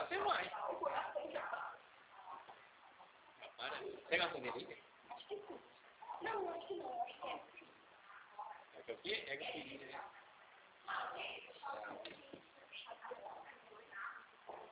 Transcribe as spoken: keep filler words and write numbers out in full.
você vai. Para. Você gosta dele? Acho que sim. Não, acho que não, acho que é. É o que? É o que?